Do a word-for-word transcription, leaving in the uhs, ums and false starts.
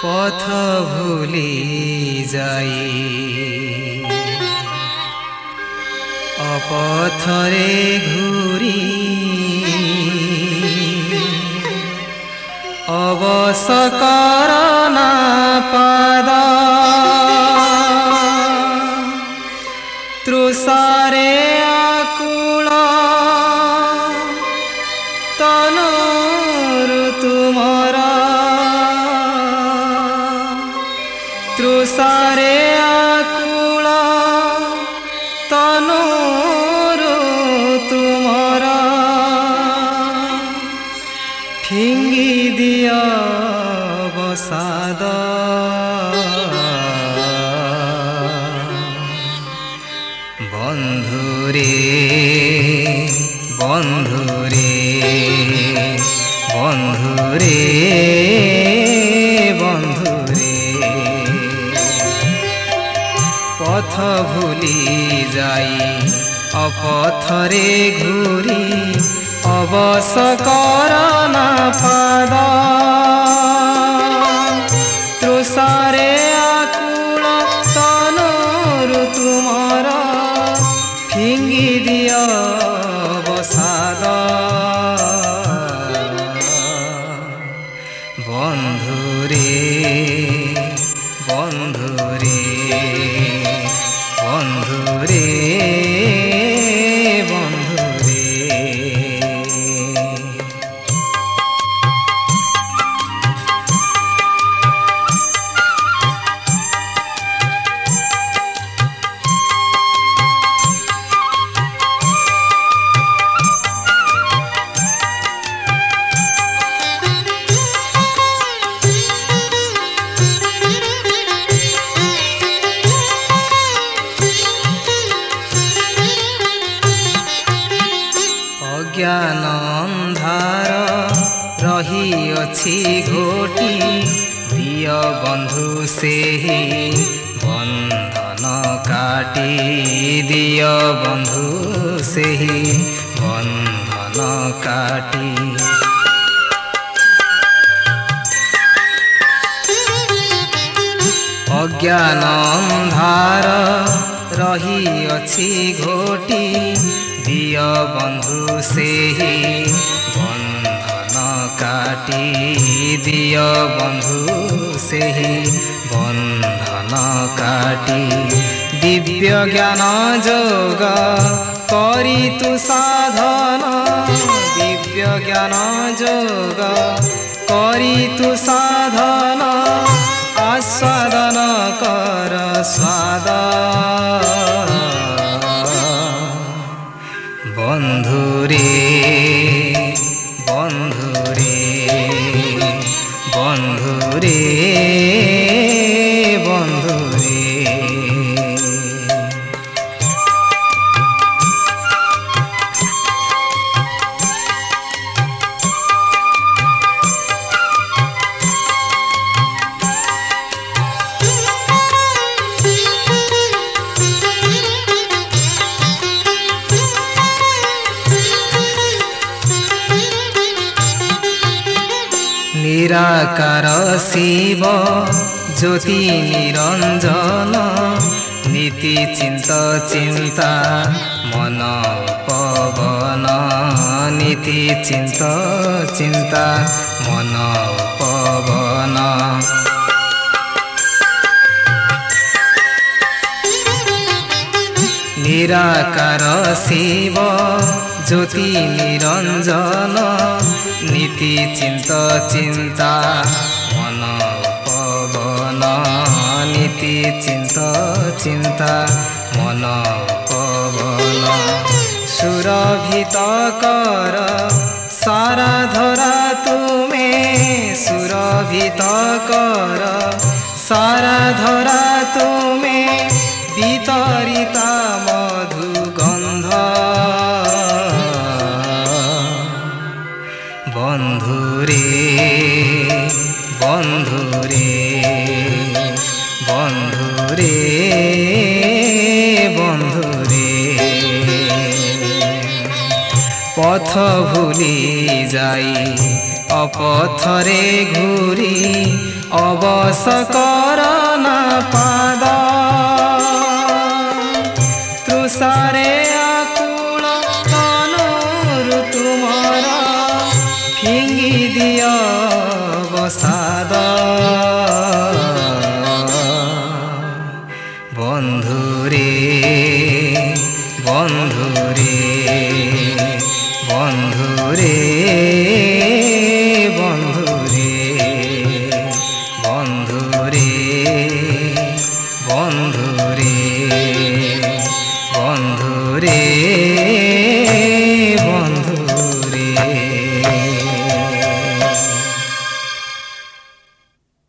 পথ ভুলি যাই অপথরে ঘুরি অবশ করনা পাদ তৃষারে আকুল তনুরু তুমর তৃষারে আকুল তনুরু তুমর ফিঙ্গি দিয় বসাদ বন্ধুরে বন্ধুরে বন্ধুরে বন্ধুরে পথ ভুলি যাই অপথরে ঘুরি অবশ করনা পাদ তৃষারে আকুল তনুরু তুমর ফিঙ্গি দিয় বসাদ বন্ধুরে বন্ধুরে বন্ধুরে বন্ধুরে অজ্ঞান অন্ধার রহিଅଛି ঘোটি দিয় বন্ধু সেহি বন্ধন কাটি দিয় বন্ধু সেহি বন্ধন কাটি অজ্ঞান অন্ধার রহিଅଛି ঘোটি দিয় বন্ধু সেহি বন্ধন কাটি দিয় বন্ধু সেহি বন্ধন কাটি দিব্য জ্ঞান যোগ করি তু সাধন দিব্য জ্ঞান যোগ করি তু সাধন আস্বাদন কর স্বাদ বন্ধুরে বন্ধুরে বন্ধুরে বন্ধুরে নিরাকার শিব জ্যোতি নিরঞ্জন নীতি চিন্ত চিন্তা মন পবন নীতি চিন্ত চিন্তা মন পবন নিরাকার শিব জ্যোতি নিরঞ্জন নীতি চিন্ত চিন্তা মন পবন নীতি চিন্ত চিন্তা মন পবন সুরভিত কর সারা ধরা তুমে সুরভিত কর সারা ধরা তুমে বিতরিতা মধু গন্ধ বন্ধুরে বন্ধুরে বন্ধুরে বন্ধুরে পথ ভুলি যাই অপথরে ঘুরি অবশ করনা পাদ তৃষারে আকুল তনুরু তুমর ফিঙ্গি দিয় বসাদ বন্ধুরে বন্ধুরে বন্ধুরে বন্ধুরে বন্ধুরে বন্ধুরে বন্ধুরে